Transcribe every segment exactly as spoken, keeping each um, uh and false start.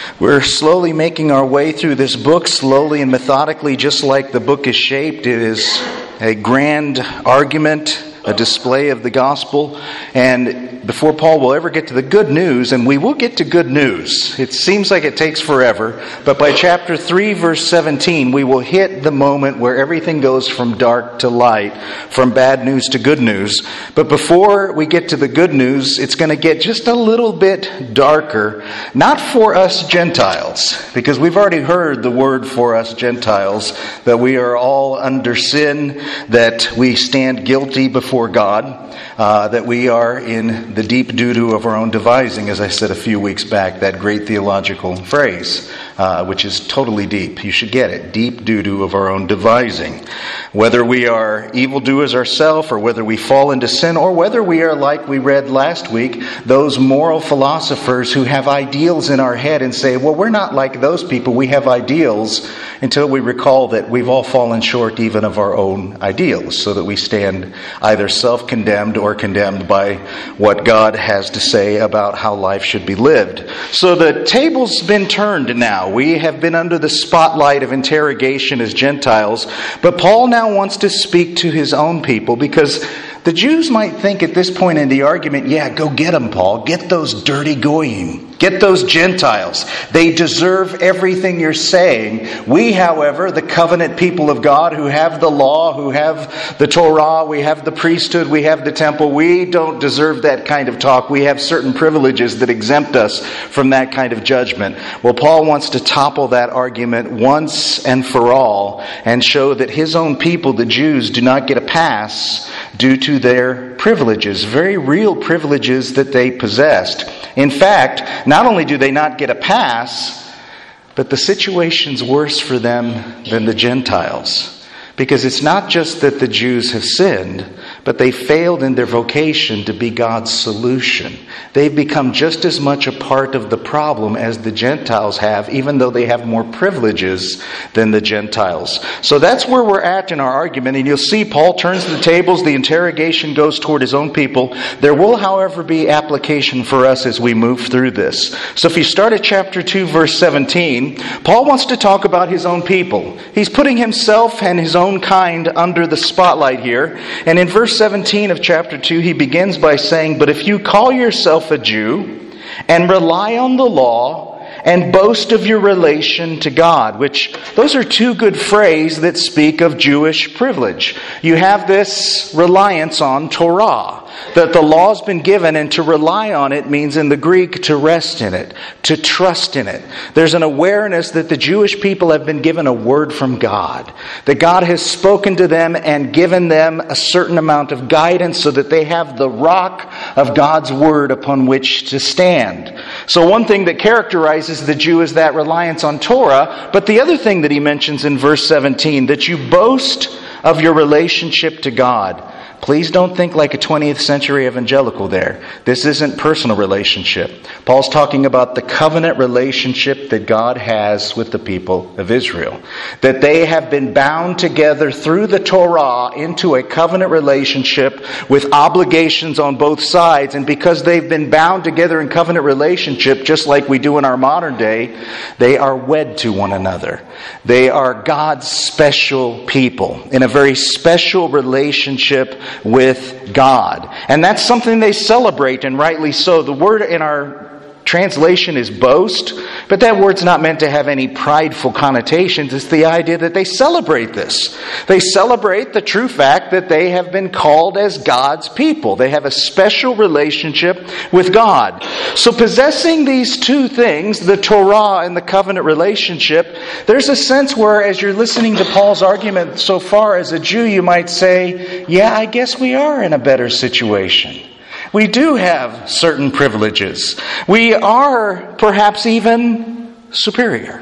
We're slowly making our way through this book, slowly and methodically, just like the book is shaped. It is a grand argument, a display of the gospel. And before Paul will ever get to the good news, and we will get to good news. It seems like it takes forever, but by chapter three, verse seventeen, we will hit the moment where everything goes from dark to light, from bad news to good news. But before we get to the good news, it's going to get just a little bit darker, not for us Gentiles, because we've already heard the word for us Gentiles, that we are all under sin, that we stand guilty before God, uh, that we are in the deep doo-doo of our own devising, as I said a few weeks back, that great theological phrase, uh, which is totally deep. You should get it. Deep doo-doo of our own devising. Whether we are evildoers ourselves, or whether we fall into sin, or whether we are, like we read last week, those moral philosophers who have ideals in our head and say, well, we're not like those people, we have ideals, until we recall that we've all fallen short even of our own ideals, so that we stand either self-condemned or condemned by what God has to say about how life should be lived. So the table's been turned now. We have been under the spotlight of interrogation as Gentiles, but Paul now wants to speak to his own people, because the Jews might think at this point in the argument, yeah, go get them, Paul. Get those dirty goyim. Get those Gentiles. They deserve everything you're saying. We, however, the covenant people of God who have the law, who have the Torah, we have the priesthood, we have the temple, we don't deserve that kind of talk. We have certain privileges that exempt us from that kind of judgment. Well, Paul wants to topple that argument once and for all and show that his own people, the Jews, do not get a pass due to their privileges, very real privileges that they possessed. In fact, not only do they not get a pass, but the situation's worse for them than the Gentiles. Because it's not just that the Jews have sinned, but they failed in their vocation to be God's solution. They've become just as much a part of the problem as the Gentiles have, even though they have more privileges than the Gentiles. So that's where we're at in our argument. And you'll see Paul turns the tables. The interrogation goes toward his own people. There will, however, be application for us as we move through this. So if you start at chapter two, verse seventeen, Paul wants to talk about his own people. He's putting himself and his own kind under the spotlight here. And in verse seventeen of chapter two, he begins by saying, "But if you call yourself a Jew and rely on the law and boast of your relation to God," which those are two good phrases that speak of Jewish privilege. You have this reliance on Torah, that the law's been given, and to rely on it means in the Greek to rest in it, to trust in it. There's an awareness that the Jewish people have been given a word from God, that God has spoken to them and given them a certain amount of guidance so that they have the rock of God's word upon which to stand. So one thing that characterizes the Jew is that reliance on Torah, but the other thing that he mentions in verse seventeen, that you boast of your relationship to God. Please don't think like a twentieth century evangelical there. This isn't personal relationship. Paul's talking about the covenant relationship that God has with the people of Israel. That they have been bound together through the Torah into a covenant relationship with obligations on both sides. And because they've been bound together in covenant relationship, just like we do in our modern day, they are wed to one another. They are God's special people in a very special relationship with God. And that's something they celebrate, and rightly so. The word in our translation is boast, but that word's not meant to have any prideful connotations. It's the idea that they celebrate this. They celebrate the true fact that they have been called as God's people. They have a special relationship with God. So possessing these two things, the Torah and the covenant relationship, there's a sense where, as you're listening to Paul's argument so far, as a Jew, you might say, yeah, I guess we are in a better situation. We do have certain privileges. We are perhaps even superior.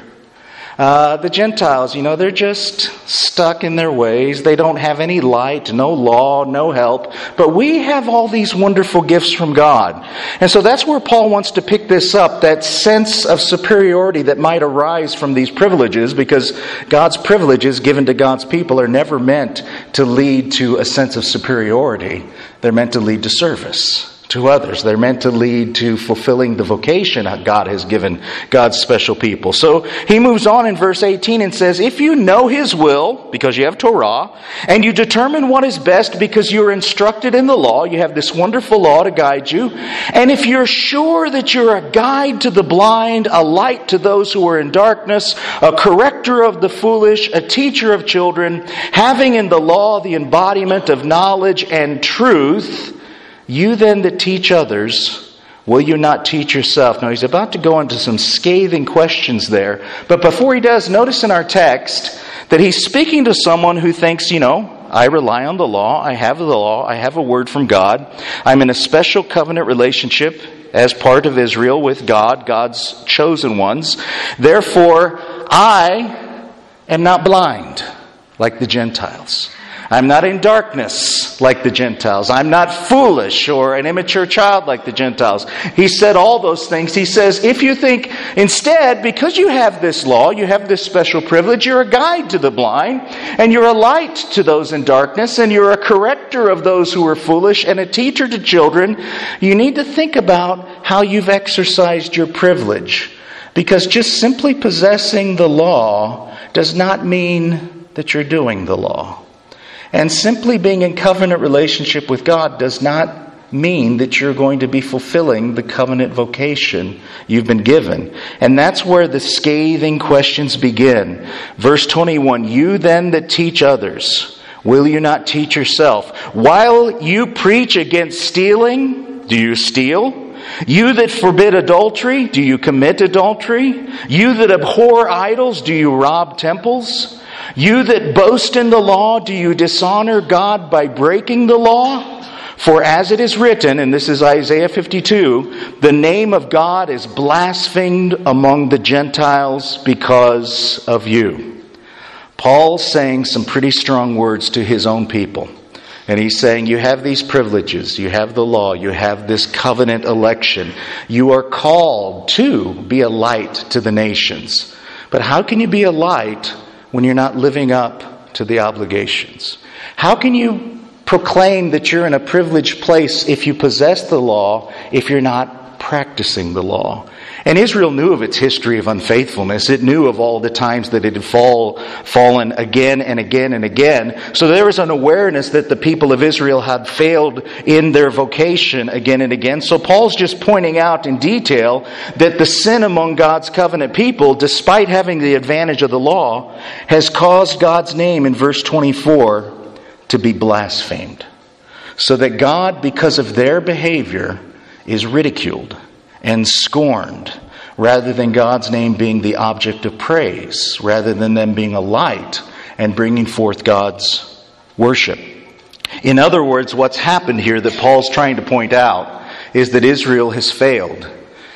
Uh, the Gentiles, you know, they're just stuck in their ways. They don't have any light, no law, no help. But we have all these wonderful gifts from God. And so that's where Paul wants to pick this up, that sense of superiority that might arise from these privileges, because God's privileges given to God's people are never meant to lead to a sense of superiority. They're meant to lead to service, to others. They're meant to lead to fulfilling the vocation God has given God's special people. So he moves on in verse eighteen and says, if you know His will, because you have Torah, and you determine what is best because you're instructed in the law, you have this wonderful law to guide you, and if you're sure that you're a guide to the blind, a light to those who are in darkness, a corrector of the foolish, a teacher of children, having in the law the embodiment of knowledge and truth, you then that teach others, will you not teach yourself? Now he's about to go into some scathing questions there. But before he does, notice in our text that he's speaking to someone who thinks, you know, I rely on the law, I have the law, I have a word from God. I'm in a special covenant relationship as part of Israel with God, God's chosen ones. Therefore, I am not blind like the Gentiles. I'm not in darkness like the Gentiles. I'm not foolish or an immature child like the Gentiles. He said all those things. He says, if you think instead, because you have this law, you have this special privilege, you're a guide to the blind, and you're a light to those in darkness, and you're a corrector of those who are foolish, and a teacher to children, you need to think about how you've exercised your privilege. Because just simply possessing the law does not mean that you're doing the law. And simply being in covenant relationship with God does not mean that you're going to be fulfilling the covenant vocation you've been given. And that's where the scathing questions begin. Verse twenty-one, you then that teach others, will you not teach yourself? While you preach against stealing, do you steal? You that forbid adultery, do you commit adultery? You that abhor idols, do you rob temples? You that boast in the law, do you dishonor God by breaking the law? For as it is written, and this is Isaiah fifty-two, the name of God is blasphemed among the Gentiles because of you. Paul's saying some pretty strong words to his own people. And he's saying, you have these privileges, you have the law, you have this covenant election. You are called to be a light to the nations. But how can you be a light when you're not living up to the obligations? How can you proclaim that you're in a privileged place if you possess the law, if you're not practicing the law? And Israel knew of its history of unfaithfulness. It knew of all the times that it had fall, fallen again and again and again. So there was an awareness that the people of Israel had failed in their vocation again and again. So Paul's just pointing out in detail that the sin among God's covenant people, despite having the advantage of the law, has caused God's name in verse twenty-four to be blasphemed. So that God, because of their behavior, is ridiculed and scorned, rather than God's name being the object of praise, rather than them being a light and bringing forth God's worship. In other words, what's happened here that Paul's trying to point out is that Israel has failed.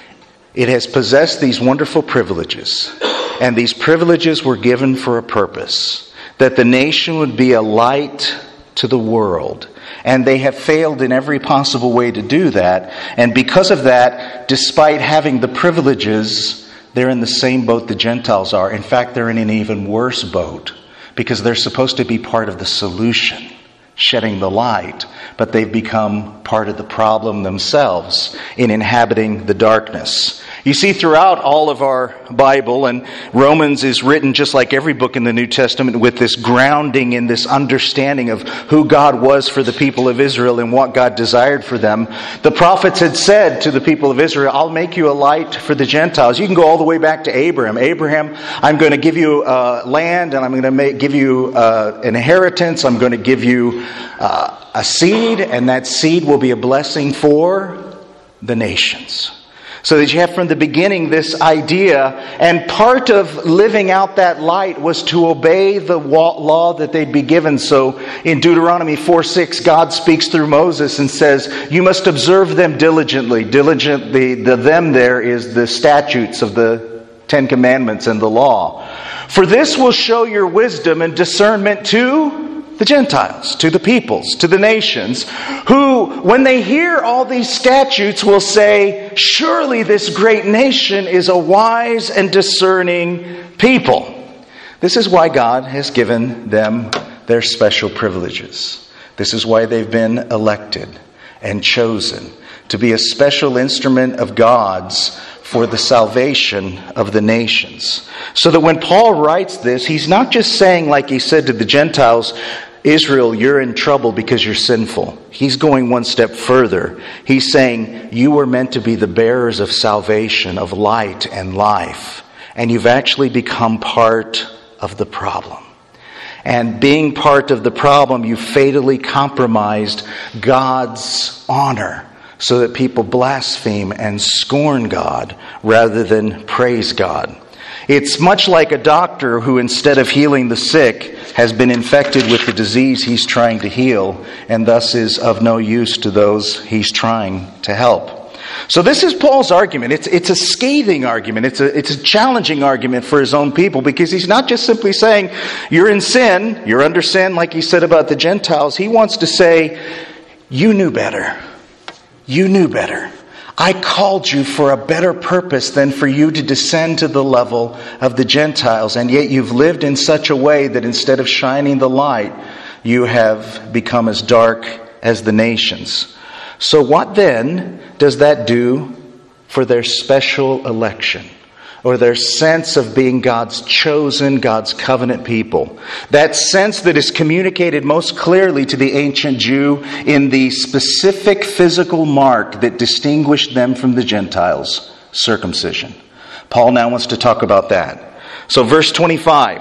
It has possessed these wonderful privileges, and these privileges were given for a purpose, that the nation would be a light to the world. And they have failed in every possible way to do that. And because of that, despite having the privileges, they're in the same boat the Gentiles are. In fact, they're in an even worse boat because they're supposed to be part of the solution, shedding the light, but they've become part of the problem themselves in inhabiting the darkness. You see, throughout all of our Bible, and Romans is written just like every book in the New Testament with this grounding in this understanding of who God was for the people of Israel and what God desired for them. The prophets had said to the people of Israel, I'll make you a light for the Gentiles. You can go all the way back to Abraham. Abraham, I'm going to give you uh, land, and I'm going to make, give you uh, an inheritance. I'm going to give you uh, a seed, and that seed will be a blessing for the nations. So that you have from the beginning this idea, and part of living out that light was to obey the law that they'd be given. So in Deuteronomy four six, God speaks through Moses and says, you must observe them diligently. Diligent, the, the them there is the statutes of the Ten Commandments and the law. For this will show your wisdom and discernment to the Gentiles, to the peoples, to the nations, who, when they hear all these statutes, will say, surely this great nation is a wise and discerning people. This is why God has given them their special privileges. This is why they've been elected and chosen to be a special instrument of God's for the salvation of the nations. So that when Paul writes this, he's not just saying, like he said to the Gentiles, Israel, you're in trouble because you're sinful. He's going one step further. He's saying, you were meant to be the bearers of salvation, of light and life. And you've actually become part of the problem. And being part of the problem, you fatally compromised God's honor so that people blaspheme and scorn God rather than praise God. It's much like a doctor who, instead of healing the sick, has been infected with the disease he's trying to heal and thus is of no use to those he's trying to help. So this is Paul's argument. It's, it's a scathing argument. It's a, it's a challenging argument for his own people, because he's not just simply saying, you're in sin, you're under sin, like he said about the Gentiles. He wants to say, you knew better. You knew better. I called you for a better purpose than for you to descend to the level of the Gentiles, and yet you've lived in such a way that instead of shining the light, you have become as dark as the nations. So what then does that do for their special election, or their sense of being God's chosen, God's covenant people? That sense that is communicated most clearly to the ancient Jew in the specific physical mark that distinguished them from the Gentiles, circumcision. Paul now wants to talk about that. So verse twenty-five.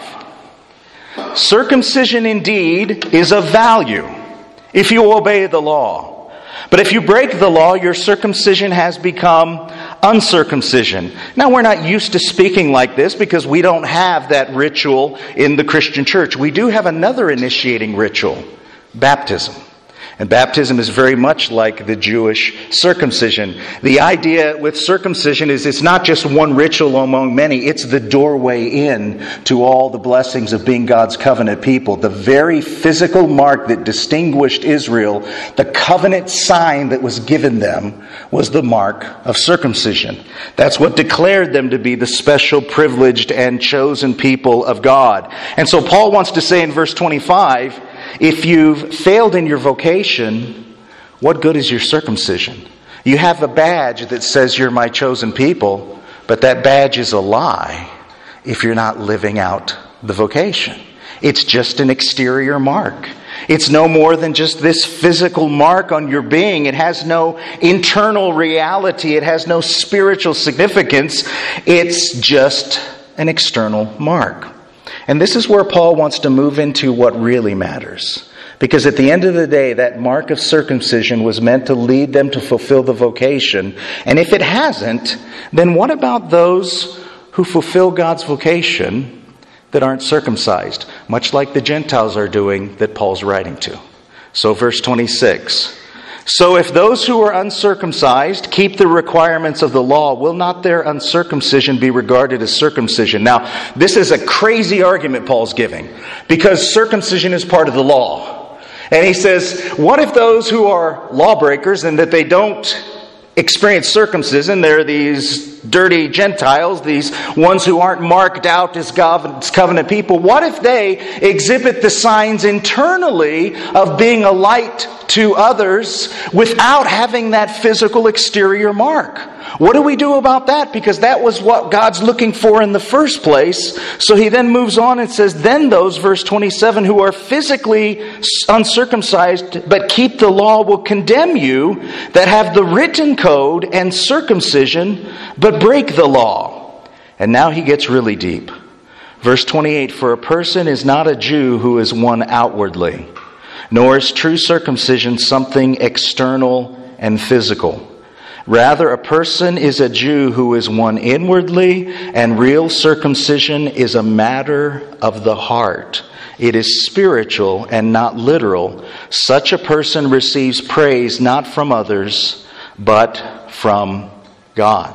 Circumcision indeed is of value if you obey the law. But if you break the law, your circumcision has become uncircumcision. Now, we're not used to speaking like this because we don't have that ritual in the Christian church. We do have another initiating ritual, baptism. And baptism is very much like the Jewish circumcision. The idea with circumcision is it's not just one ritual among many. It's the doorway in to all the blessings of being God's covenant people. The very physical mark that distinguished Israel, the covenant sign that was given them, was the mark of circumcision. That's what declared them to be the special, privileged, and chosen people of God. And so Paul wants to say in verse twenty-five, if you've failed in your vocation, what good is your circumcision? You have a badge that says you're my chosen people, but that badge is a lie if you're not living out the vocation. It's just an exterior mark. It's no more than just this physical mark on your being. It has no internal reality. It has no spiritual significance. It's just an external mark. And this is where Paul wants to move into what really matters. Because at the end of the day, that mark of circumcision was meant to lead them to fulfill the vocation. And if it hasn't, then what about those who fulfill God's vocation that aren't circumcised? Much like the Gentiles are doing that Paul's writing to. So verse twenty-six. So if those who are uncircumcised keep the requirements of the law, will not their uncircumcision be regarded as circumcision? Now, this is a crazy argument Paul's giving, because circumcision is part of the law. And he says, what if those who are lawbreakers and that they don't experience circumcision, they're these dirty Gentiles, these ones who aren't marked out as God's covenant people, what if they exhibit the signs internally of being a light to others without having that physical exterior mark? What do we do about that? Because that was what God's looking for in the first place. So he then moves on and says, then those, verse twenty-seven, who are physically uncircumcised but keep the law will condemn you that have the written code and circumcision but break the law. And now he gets really deep. Verse twenty-eight, for a person is not a Jew who is one outwardly, nor is true circumcision something external and physical. Rather, a person is a Jew who is one inwardly, and real circumcision is a matter of the heart. It is spiritual and not literal. Such a person receives praise not from others, but from God.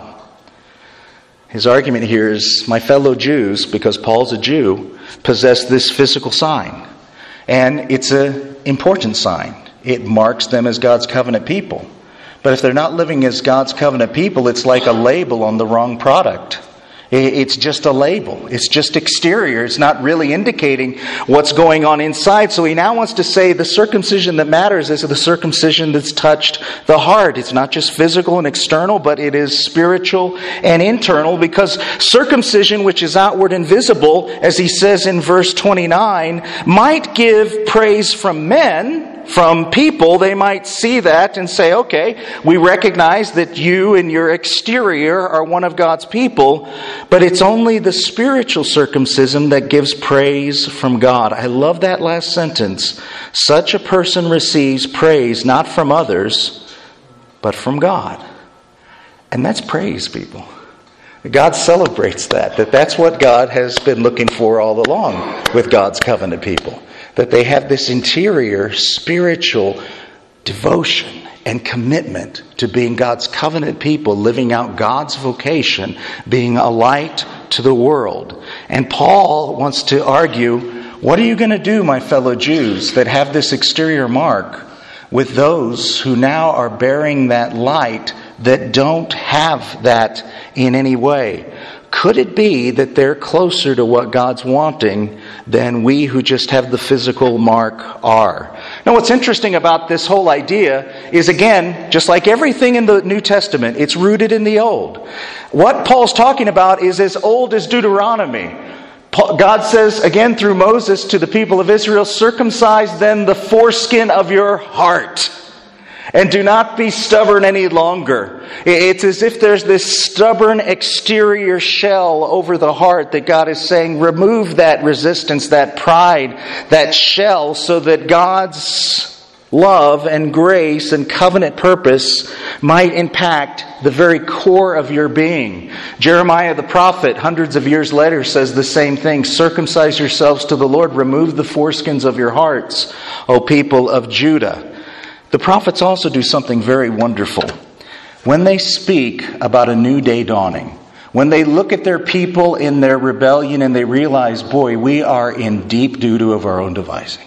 His argument here is, my fellow Jews, because Paul's a Jew, possess this physical sign. And it's an important sign. It marks them as God's covenant people. But if they're not living as God's covenant people, it's like a label on the wrong product. It's just a label. It's just exterior. It's not really indicating what's going on inside. So he now wants to say the circumcision that matters is the circumcision that's touched the heart. It's not just physical and external, but it is spiritual and internal, because circumcision, which is outward and visible, as he says in verse twenty-nine, might give praise from men, from people. They might see that and say, okay, we recognize that you and your exterior are one of God's people, but it's only the spiritual circumcision that gives praise from God. I love that last sentence. Such a person receives praise not from others, but from God. And that's praise, people. God celebrates that, that that's what God has been looking for all along with God's covenant people. That they have this interior spiritual devotion and commitment to being God's covenant people, living out God's vocation, being a light to the world. And Paul wants to argue, what are you going to do, my fellow Jews, that have this exterior mark, with those who now are bearing that light that don't have that in any way? Could it be that they're closer to what God's wanting than we who just have the physical mark are? Now, what's interesting about this whole idea is, again, just like everything in the New Testament, it's rooted in the Old. What Paul's talking about is as old as Deuteronomy. God says, again through Moses, to the people of Israel, circumcise then the foreskin of your heart, and do not be stubborn any longer. It's as if there's this stubborn exterior shell over the heart that God is saying, remove that resistance, that pride, that shell, so that God's love and grace and covenant purpose might impact the very core of your being. Jeremiah the prophet, hundreds of years later, says the same thing. Circumcise yourselves to the Lord. Remove the foreskins of your hearts, O people of Judah. The prophets also do something very wonderful. When they speak about a new day dawning, when they look at their people in their rebellion and they realize, boy, we are in deep doo-doo of our own devising.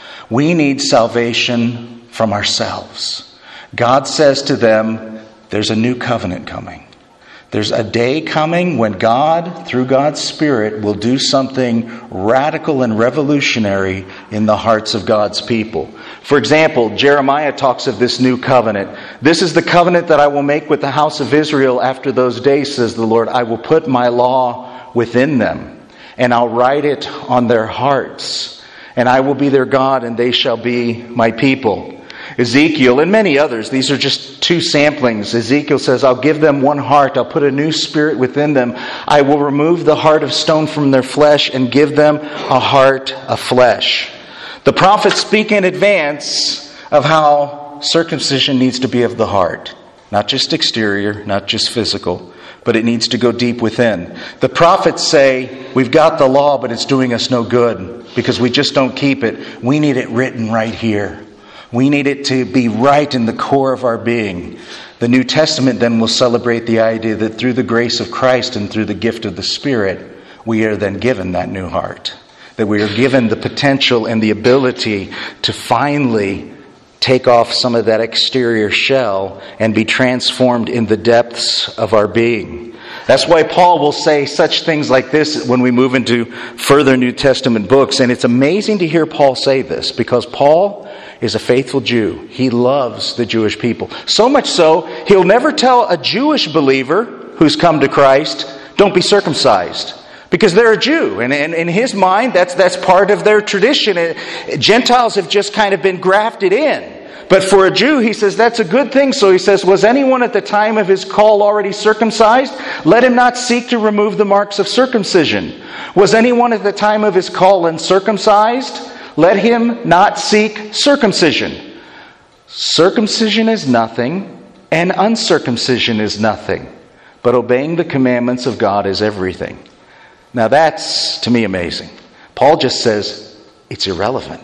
We need salvation from ourselves. God says to them, there's a new covenant coming. There's a day coming when God, through God's Spirit, will do something radical and revolutionary in the hearts of God's people. For example, Jeremiah talks of this new covenant. This is the covenant that I will make with the house of Israel after those days, says the Lord. I will put my law within them, and I'll write it on their hearts. And I will be their God, and they shall be my people. Ezekiel and many others, these are just two samplings. Ezekiel says, I'll give them one heart. I'll put a new spirit within them. I will remove the heart of stone from their flesh and give them a heart of flesh. The prophets speak in advance of how circumcision needs to be of the heart. Not just exterior, not just physical, but it needs to go deep within. The prophets say, we've got the law, but it's doing us no good because we just don't keep it. We need it written right here. We need it to be right in the core of our being. The New Testament then will celebrate the idea that through the grace of Christ and through the gift of the Spirit, we are then given that new heart. That we are given the potential and the ability to finally take off some of that exterior shell and be transformed in the depths of our being. That's why Paul will say such things like this when we move into further New Testament books. And it's amazing to hear Paul say this, because Paul is a faithful Jew. He loves the Jewish people. So much so, he'll never tell a Jewish believer who's come to Christ, don't be circumcised. Because they're a Jew, and in his mind, that's that's part of their tradition. Gentiles have just kind of been grafted in. But for a Jew, he says, that's a good thing. So he says, was anyone at the time of his call already circumcised? Let him not seek to remove the marks of circumcision. Was anyone at the time of his call uncircumcised? Let him not seek circumcision. Circumcision is nothing, and uncircumcision is nothing. But obeying the commandments of God is everything. Now that's, to me, amazing. Paul just says, it's irrelevant.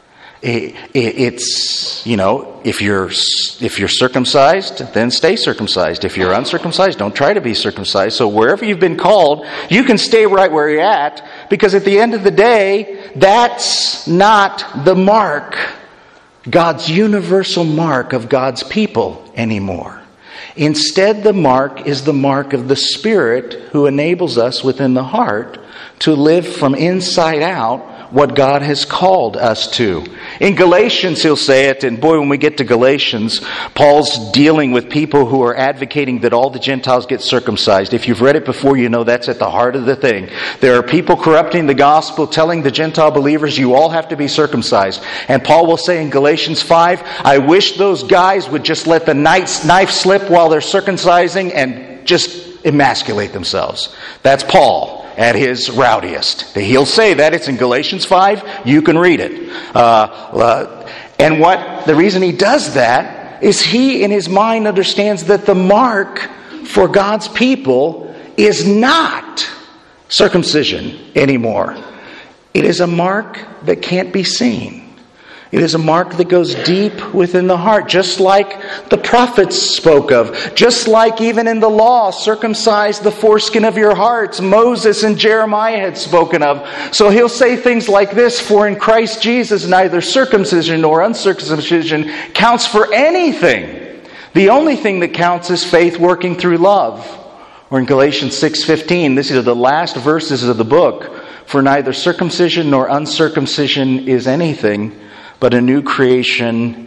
It, it, it's, you know, if you're if you're circumcised, then stay circumcised. If you're uncircumcised, don't try to be circumcised. So wherever you've been called, you can stay right where you're at, because at the end of the day, that's not the mark, God's universal mark of God's people anymore. Instead, the mark is the mark of the Spirit who enables us within the heart to live from inside out what God has called us to. In Galatians, he'll say it, and boy, when we get to Galatians, Paul's dealing with people who are advocating that all the Gentiles get circumcised. If you've read it before, you know that's at the heart of the thing. There are people corrupting the gospel, telling the Gentile believers, you all have to be circumcised. And Paul will say in Galatians five, I wish those guys would just let the knife slip while they're circumcising and just emasculate themselves. That's Paul at his rowdiest. He'll say that. It's in Galatians five. You can read it. Uh, uh, and what the reason he does that is he, in his mind, understands that the mark for God's people is not circumcision anymore. It is a mark that can't be seen. It is a mark that goes deep within the heart, just like the prophets spoke of. Just like even in the law, circumcise the foreskin of your hearts, Moses and Jeremiah had spoken of. So he'll say things like this, for in Christ Jesus neither circumcision nor uncircumcision counts for anything. The only thing that counts is faith working through love. Or in Galatians six fifteen, these are the last verses of the book. For neither circumcision nor uncircumcision is anything, but a new creation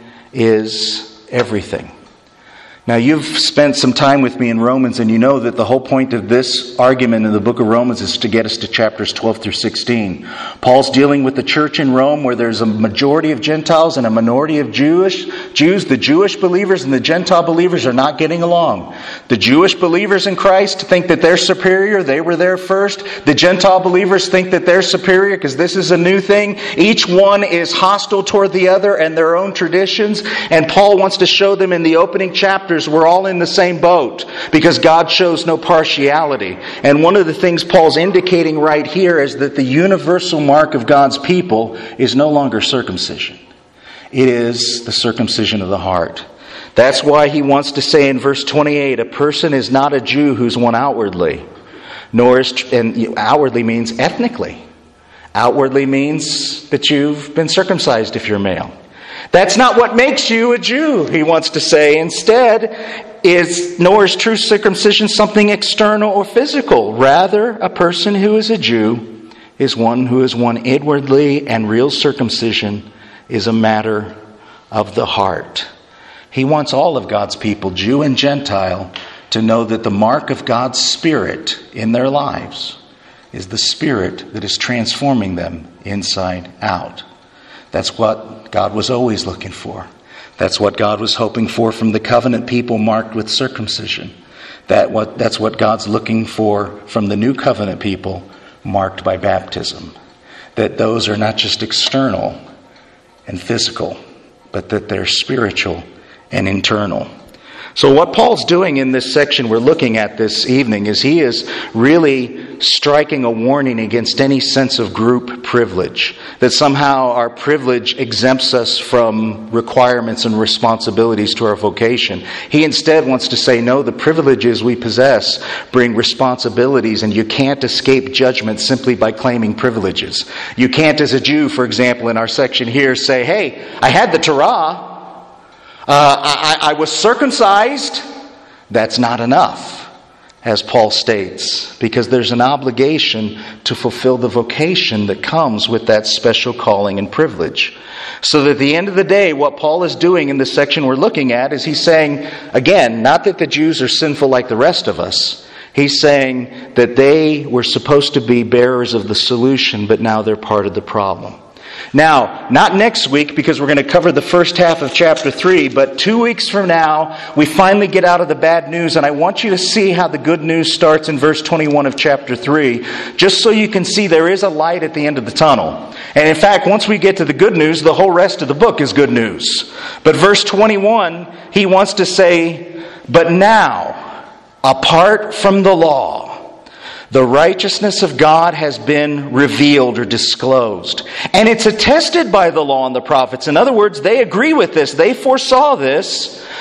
is everything. Now, you've spent some time with me in Romans, and you know that the whole point of this argument in the book of Romans is to get us to chapters twelve through sixteen. Paul's dealing with the church in Rome where there's a majority of Gentiles and a minority of Jewish Jews. The Jewish believers and the Gentile believers are not getting along. The Jewish believers in Christ think that they're superior. They were there first. The Gentile believers think that they're superior because this is a new thing. Each one is hostile toward the other and their own traditions. And Paul wants to show them in the opening chapter we're all in the same boat because God shows no partiality. And one of the things Paul's indicating right here is that the universal mark of God's people is no longer circumcision. It is the circumcision of the heart. That's why he wants to say in verse twenty-eight, a person is not a Jew who's one outwardly, nor is, and outwardly means ethnically. Outwardly means that you've been circumcised if you're male. That's not what makes you a Jew, he wants to say. Instead, is nor is true circumcision something external or physical. Rather, a person who is a Jew is one who is one inwardly, and real circumcision is a matter of the heart. He wants all of God's people, Jew and Gentile, to know that the mark of God's Spirit in their lives is the Spirit that is transforming them inside out. That's what God was always looking for. That's what God was hoping for from the covenant people marked with circumcision. That what, that's what God's looking for from the new covenant people marked by baptism. That those are not just external and physical, but that they're spiritual and internal. So what Paul's doing in this section we're looking at this evening is he is really striking a warning against any sense of group privilege. That somehow our privilege exempts us from requirements and responsibilities to our vocation. He instead wants to say, no, the privileges we possess bring responsibilities, and you can't escape judgment simply by claiming privileges. You can't, as a Jew, for example, in our section here, say, hey, I had the Torah. Uh, I, I was circumcised. That's not enough, as Paul states, because there's an obligation to fulfill the vocation that comes with that special calling and privilege. So that at the end of the day, what Paul is doing in this section we're looking at is he's saying, again, not that the Jews are sinful like the rest of us. He's saying that they were supposed to be bearers of the solution, but now they're part of the problem. Now, not next week, because we're going to cover the first half of chapter three, but two weeks from now, we finally get out of the bad news, and I want you to see how the good news starts in verse twenty-one of chapter three, just so you can see there is a light at the end of the tunnel. And in fact, once we get to the good news, the whole rest of the book is good news. But verse twenty-one, he wants to say, but now, apart from the law, the righteousness of God has been revealed or disclosed. And it's attested by the law and the prophets. In other words, they agree with this. They foresaw this.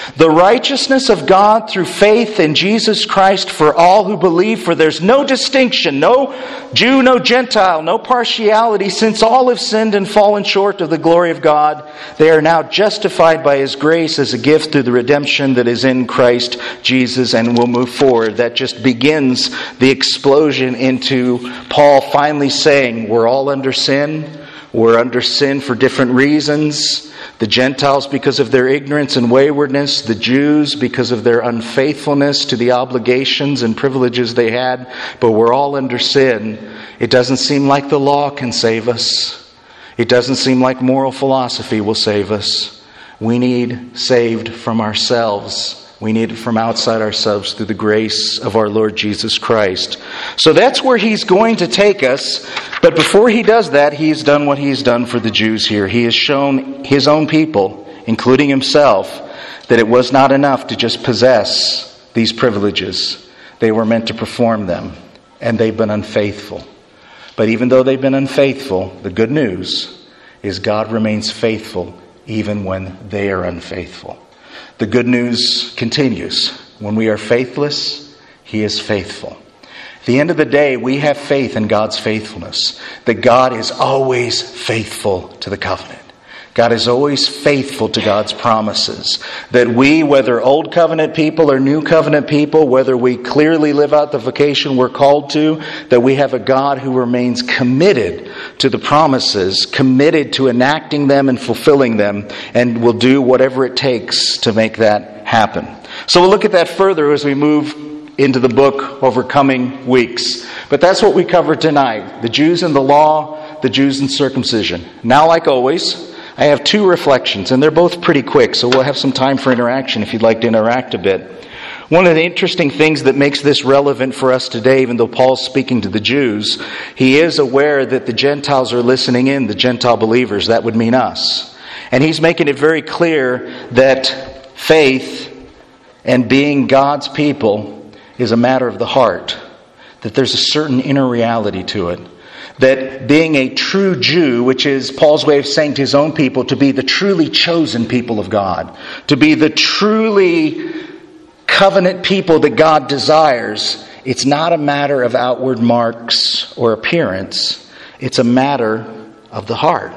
The righteousness of God through faith in Jesus Christ for all who believe, for there's no distinction, no Jew, no Gentile, no partiality, since all have sinned and fallen short of the glory of God. They are now justified by His grace as a gift through the redemption that is in Christ Jesus, and we'll move forward. That just begins the explosion into Paul finally saying, we're all under sin. We're under sin for different reasons. The Gentiles because of their ignorance and waywardness. The Jews because of their unfaithfulness to the obligations and privileges they had. But we're all under sin. It doesn't seem like the law can save us. It doesn't seem like moral philosophy will save us. We need saved from ourselves. We need it from outside ourselves through the grace of our Lord Jesus Christ. So that's where he's going to take us. But before he does that, he's done what he's done for the Jews here. He has shown his own people, including himself, that it was not enough to just possess these privileges. They were meant to perform them. And they've been unfaithful. But even though they've been unfaithful, the good news is God remains faithful even when they are unfaithful. The good news continues. When we are faithless, He is faithful. At the end of the day, we have faith in God's faithfulness. That God is always faithful to the covenant. God is always faithful to God's promises. That we, whether Old Covenant people or New Covenant people, whether we clearly live out the vocation we're called to, that we have a God who remains committed to the promises, committed to enacting them and fulfilling them, and will do whatever it takes to make that happen. So we'll look at that further as we move into the book over coming weeks. But that's what we covered tonight. The Jews and the law, the Jews and circumcision. Now, like always, I have two reflections, and they're both pretty quick, so we'll have some time for interaction if you'd like to interact a bit. One of the interesting things that makes this relevant for us today, even though Paul's speaking to the Jews, he is aware that the Gentiles are listening in, the Gentile believers. That would mean us. And he's making it very clear that faith and being God's people is a matter of the heart. That there's a certain inner reality to it. That being a true Jew, which is Paul's way of saying to his own people, to be the truly chosen people of God, to be the truly covenant people that God desires, it's not a matter of outward marks or appearance. It's a matter of the heart,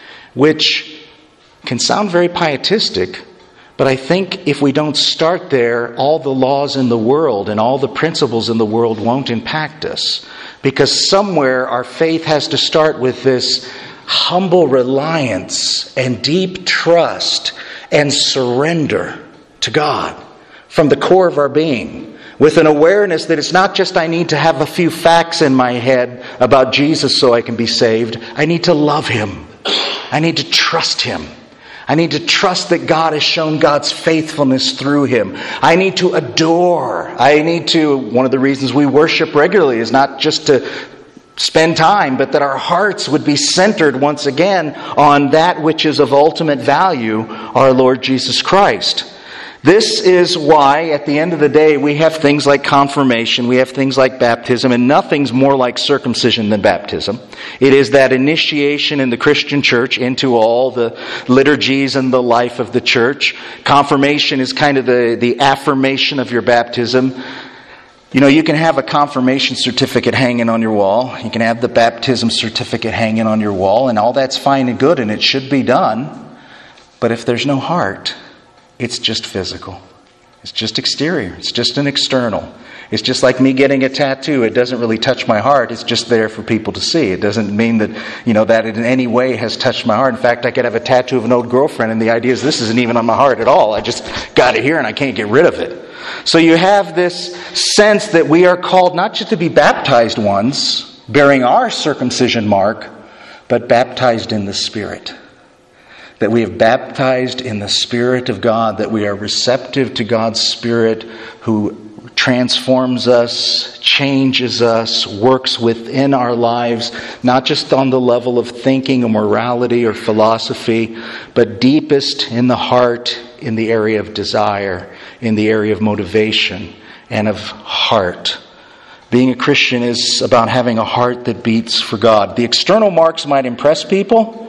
which can sound very pietistic, but I think if we don't start there, all the laws in the world and all the principles in the world won't impact us. Because somewhere our faith has to start with this humble reliance and deep trust and surrender to God from the core of our being, with an awareness that it's not just I need to have a few facts in my head about Jesus so I can be saved. I need to love Him. I need to trust Him. I need to trust that God has shown God's faithfulness through Him. I need to adore. I need to, one of the reasons we worship regularly is not just to spend time, but that our hearts would be centered once again on that which is of ultimate value, our Lord Jesus Christ. This is why, at the end of the day, we have things like confirmation, we have things like baptism, and nothing's more like circumcision than baptism. It is that initiation in the Christian church into all the liturgies and the life of the church. Confirmation is kind of the, the affirmation of your baptism. You know, you can have a confirmation certificate hanging on your wall. You can have the baptism certificate hanging on your wall, and all that's fine and good, and it should be done. But if there's no heart, it's just physical. It's just exterior. It's just an external. It's just like me getting a tattoo. It doesn't really touch my heart. It's just there for people to see. It doesn't mean that, you know, that it in any way has touched my heart. In fact, I could have a tattoo of an old girlfriend, and the idea is this isn't even on my heart at all. I just got it here and I can't get rid of it. So you have this sense that we are called not just to be baptized ones, bearing our circumcision mark, but baptized in the Spirit. That we have baptized in the Spirit of God, that we are receptive to God's Spirit who transforms us, changes us, works within our lives, not just on the level of thinking or morality or philosophy, but deepest in the heart, in the area of desire, in the area of motivation and of heart. Being a Christian is about having a heart that beats for God. The external marks might impress people,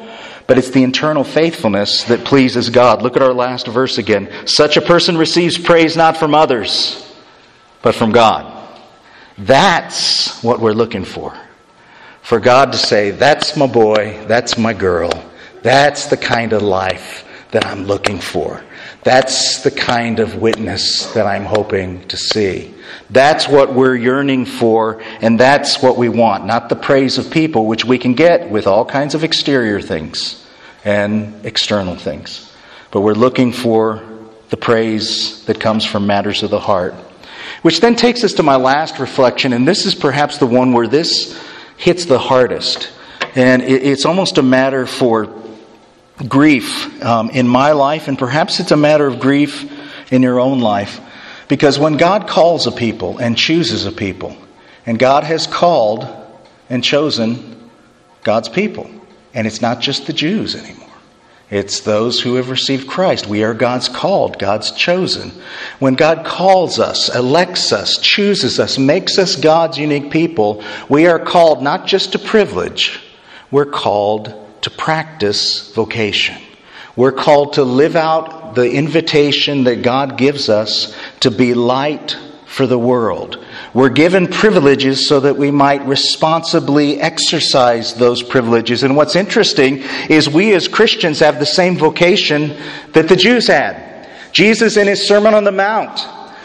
but it's the internal faithfulness that pleases God. Look at our last verse again. Such a person receives praise not from others, but from God. That's what we're looking for. For God to say, that's my boy, that's my girl, that's the kind of life that I'm looking for. That's the kind of witness that I'm hoping to see. That's what we're yearning for, and that's what we want. Not the praise of people, which we can get with all kinds of exterior things and external things. But we're looking for the praise that comes from matters of the heart. Which then takes us to my last reflection, and this is perhaps the one where this hits the hardest. And it's almost a matter for grief um, in my life, and perhaps it's a matter of grief in your own life. Because when God calls a people and chooses a people, and God has called and chosen God's people, and it's not just the Jews anymore. It's those who have received Christ. We are God's called, God's chosen. When God calls us, elects us, chooses us, makes us God's unique people, we are called not just to privilege, we're called to practice vocation. We're called to live out the invitation that God gives us to be light for the world. We're given privileges so that we might responsibly exercise those privileges. And what's interesting is we as Christians have the same vocation that the Jews had. Jesus in His Sermon on the Mount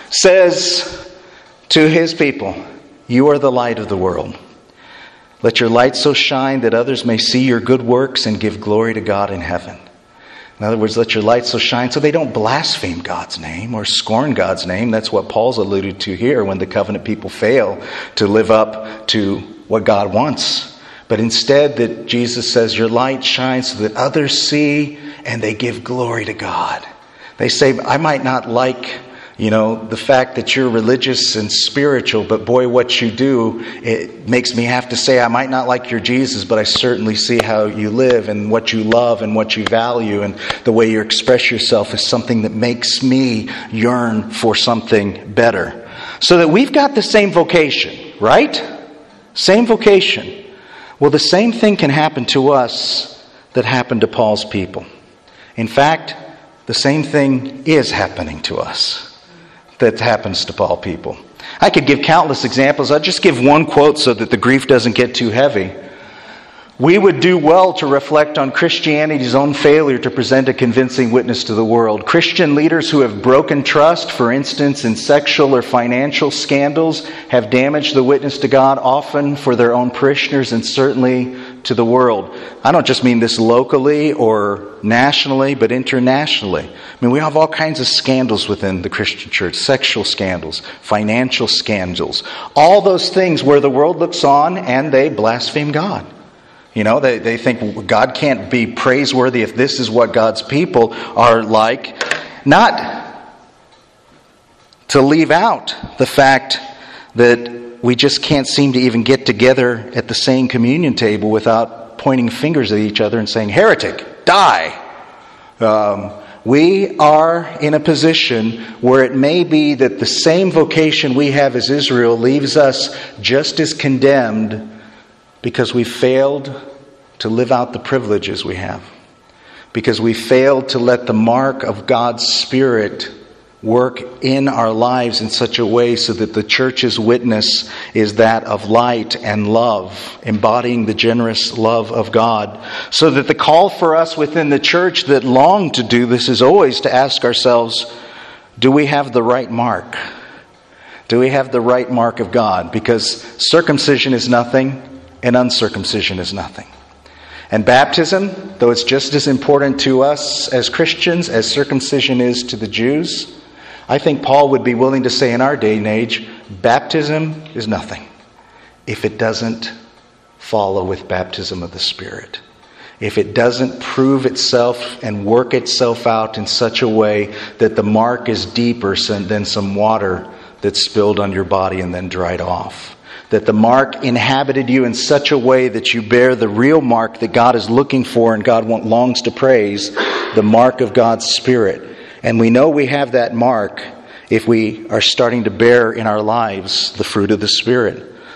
says to His people, "You are the light of the world. Let your light so shine that others may see your good works and give glory to God in heaven." In other words, let your light so shine so they don't blaspheme God's name or scorn God's name. That's what Paul's alluded to here when the covenant people fail to live up to what God wants. But instead that Jesus says your light shines so that others see and they give glory to God. They say, I might not like, you know, the fact that you're religious and spiritual, but boy, what you do, it makes me have to say I might not like your Jesus, but I certainly see how you live and what you love and what you value, and the way you express yourself is something that makes me yearn for something better. So that we've got the same vocation, right? Same vocation. Well, the same thing can happen to us that happened to Paul's people. In fact, the same thing is happening to us that happens to Paul people. I could give countless examples. I'll just give one quote so that the grief doesn't get too heavy. We would do well to reflect on Christianity's own failure to present a convincing witness to the world. Christian leaders who have broken trust, for instance, in sexual or financial scandals, have damaged the witness to God, often for their own parishioners and certainly to the world. I don't just mean this locally or nationally, but internationally. I mean, we have all kinds of scandals within the Christian church. Sexual scandals, financial scandals. All those things where the world looks on and they blaspheme God. You know, they, they think God can't be praiseworthy if this is what God's people are like. Not to leave out the fact that we just can't seem to even get together at the same communion table without pointing fingers at each other and saying, heretic, die. Um, we are in a position where it may be that the same vocation we have as Israel leaves us just as condemned because we failed to live out the privileges we have. Because we failed to let the mark of God's Spirit work in our lives in such a way so that the church's witness is that of light and love, embodying the generous love of God. So that the call for us within the church that long to do this is always to ask ourselves, do we have the right mark? Do we have the right mark of God? Because circumcision is nothing and uncircumcision is nothing. And baptism, though it's just as important to us as Christians as circumcision is to the Jews, I think Paul would be willing to say in our day and age, baptism is nothing if it doesn't follow with baptism of the Spirit. If it doesn't prove itself and work itself out in such a way that the mark is deeper than some water that's spilled on your body and then dried off. That the mark inhabited you in such a way that you bear the real mark that God is looking for and God longs to praise, the mark of God's Spirit. And we know we have that mark if we are starting to bear in our lives the fruit of the Spirit.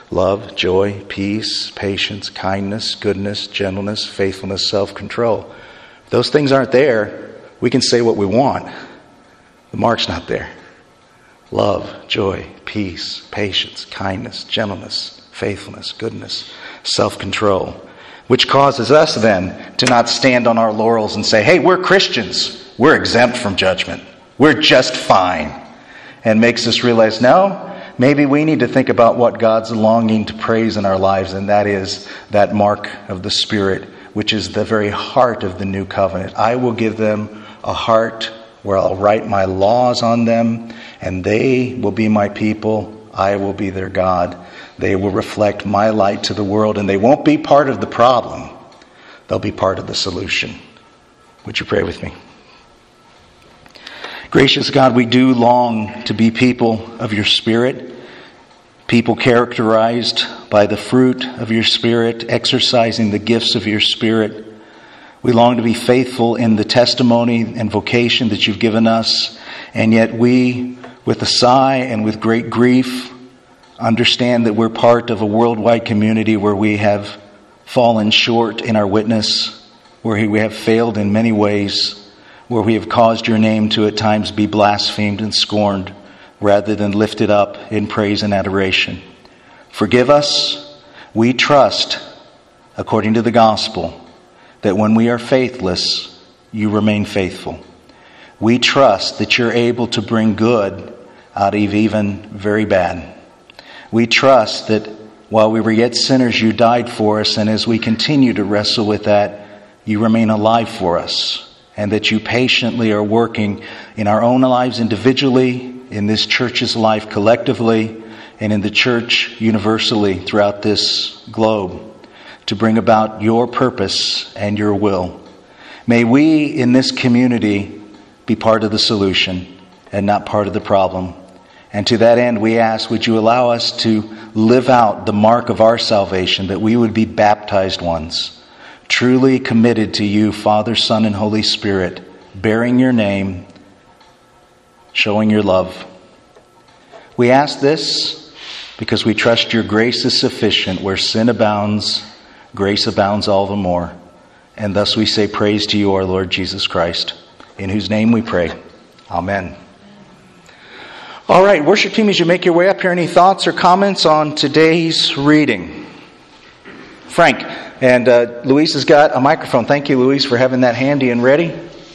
love, joy, peace, patience, kindness, goodness, gentleness, faithfulness, self-control. If those things aren't there, we can say what we want. The mark's not there. Love, joy, peace, patience, kindness, gentleness, faithfulness, goodness, self-control. Which causes us then to not stand on our laurels and say, hey, we're Christians. We're exempt from judgment. We're just fine. And makes us realize, no, maybe we need to think about what God's longing to praise in our lives, and that is that mark of the Spirit, which is the very heart of the new covenant. I will give them a heart where I'll write my laws on them, and they will be my people. I will be their God. They will reflect my light to the world, and they won't be part of the problem. They'll be part of the solution. Would you pray with me? Gracious God, we do long to be people of your Spirit, people characterized by the fruit of your Spirit, exercising the gifts of your Spirit. We long to be faithful in the testimony and vocation that you've given us, and yet we, with a sigh and with great grief, understand that we're part of a worldwide community where we have fallen short in our witness, where we have failed in many ways, where we have caused your name to at times be blasphemed and scorned rather than lifted up in praise and adoration. Forgive us. We trust, according to the gospel, that when we are faithless, you remain faithful. We trust that you're able to bring good out of even very bad. We trust that while we were yet sinners, you died for us, and as we continue to wrestle with that, you remain alive for us, and that you patiently are working in our own lives individually, in this church's life collectively, and in the church universally throughout this globe to bring about your purpose and your will. May we in this community be part of the solution and not part of the problem. And to that end, we ask, would you allow us to live out the mark of our salvation, that we would be baptized ones, truly committed to you, Father, Son, and Holy Spirit, bearing your name, showing your love. We ask this because we trust your grace is sufficient. Where sin abounds, grace abounds all the more. And thus we say praise to you, our Lord Jesus Christ, in whose name we pray. Amen. All right, worship team, as you make your way up here, any thoughts or comments on today's reading? Frank, and uh, Luis has got a microphone. Thank you, Luis, for having that handy and ready.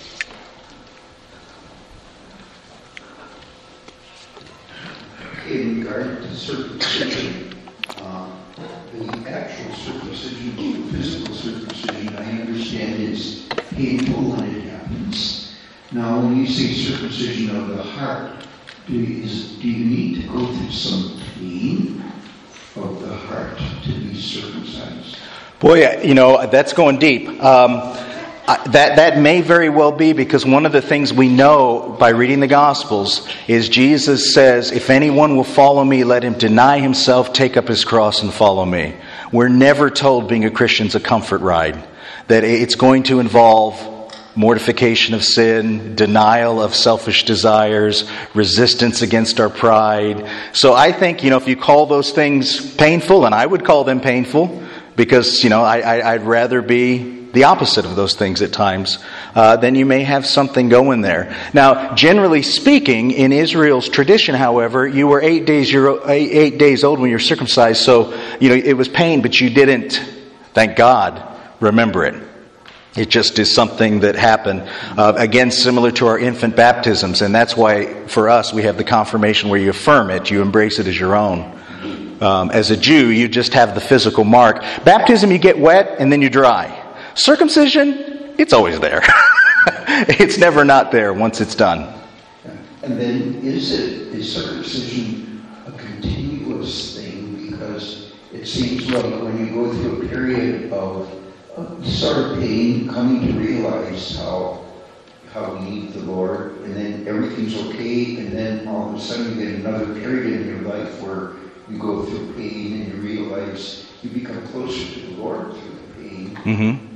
In regard to circumcision, uh, the actual circumcision, the physical circumcision, I understand is painful when it happens. Now, when you say circumcision of the heart, do you, is, do you need to go through some pain of the heart to be circumcised? Boy, you know, that's going deep. Um, that that may very well be, because one of the things we know by reading the Gospels is Jesus says, if anyone will follow me, let him deny himself, take up his cross, and follow me. We're never told being a Christian's a comfort ride. That it's going to involve mortification of sin, denial of selfish desires, resistance against our pride. So I think, you know, if you call those things painful, and I would call them painful, because, you know, I, I, I'd rather be the opposite of those things at times, uh, then you may have something going there. Now, generally speaking, in Israel's tradition, however, you were eight days you're eight, eight days old when you're circumcised, so, you know, it was pain, but you didn't, thank God, remember it. It just is something that happened. Uh, again, similar to our infant baptisms, and that's why, for us, we have the confirmation where you affirm it, you embrace it as your own. Um, as a Jew, you just have the physical mark. Baptism, you get wet and then you dry. Circumcision, it's always there. It's never not there once it's done. And then is it is circumcision a continuous thing? Because it seems like when you go through a period of, of sort of pain, coming to realize how how we need the Lord, and then everything's okay, and then all of a sudden you get another period in your life where you go through pain and you realize you become closer to the Lord through the pain. Mm-hmm.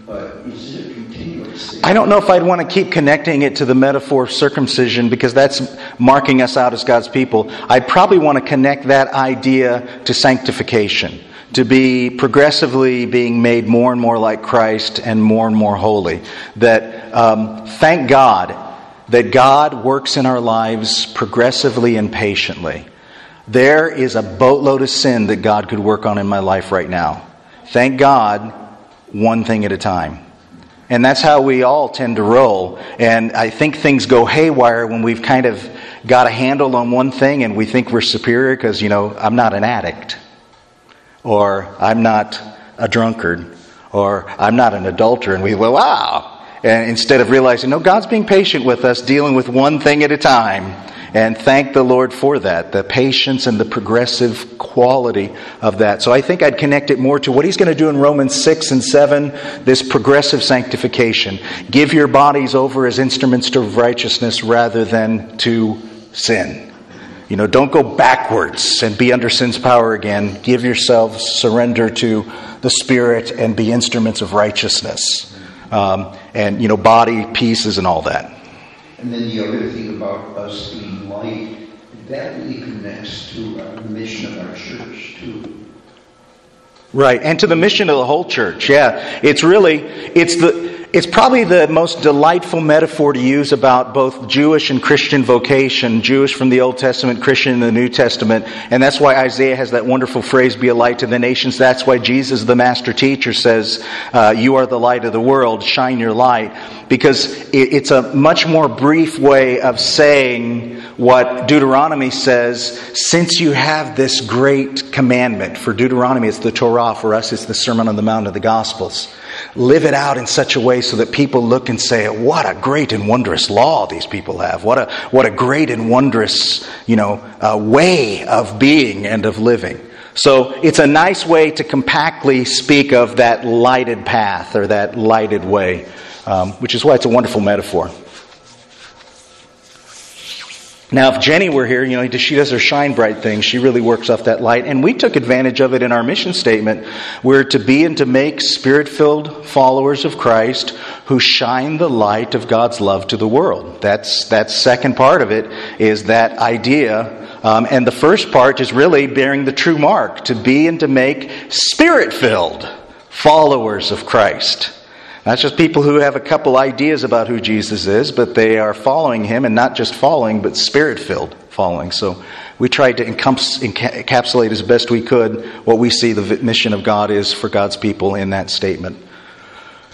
but is it a continuous thing? I don't know if I'd want to keep connecting it to the metaphor of circumcision because that's marking us out as God's people. I'd probably want to connect that idea to sanctification, to be progressively being made more and more like Christ and more and more holy. That, um, thank God that God works in our lives progressively and patiently. There is a boatload of sin that God could work on in my life right now. Thank God, one thing at a time. And that's how we all tend to roll. And I think things go haywire when we've kind of got a handle on one thing and we think we're superior because, you know, I'm not an addict. Or I'm not a drunkard. Or I'm not an adulterer. And we go, wow. And instead of realizing, no, God's being patient with us, dealing with one thing at a time. And thank the Lord for that, the patience and the progressive quality of that. So I think I'd connect it more to what He's going to do in Romans six and seven, this progressive sanctification. Give your bodies over as instruments to righteousness rather than to sin. You know, don't go backwards and be under sin's power again. Give yourselves, surrender to the Spirit and be instruments of righteousness. Um, and, you know, body, pieces and all that. And then the other thing about us being light, that really connects to uh, the mission of our church too. Right, and to the mission of the whole church. Yeah, it's really, it's the, it's probably the most delightful metaphor to use about both Jewish and Christian vocation, Jewish from the Old Testament, Christian in the New Testament. And that's why Isaiah has that wonderful phrase, be a light to the nations. That's why Jesus, the master teacher, says, uh, you are the light of the world, shine your light. Because it, it's a much more brief way of saying what Deuteronomy says, since you have this great commandment. For Deuteronomy, it's the Torah. For us, it's the Sermon on the Mount of the Gospels. Live it out in such a way so that people look and say, what a great and wondrous law these people have. What a what a great and wondrous, you know, uh, way of being and of living. So it's a nice way to compactly speak of that lighted path or that lighted way, um, which is why it's a wonderful metaphor. Now, if Jenny were here, you know, she does her shine bright thing. She really works off that light. And we took advantage of it in our mission statement. We're to be and to make Spirit-filled followers of Christ who shine the light of God's love to the world. That's that second part of it is that idea. Um, and the first part is really bearing the true mark, to be and to make Spirit-filled followers of Christ. Not just people who have a couple ideas about who Jesus is, but they are following Him, and not just following, but Spirit-filled following. So we tried to encapsulate as best we could what we see the mission of God is for God's people in that statement.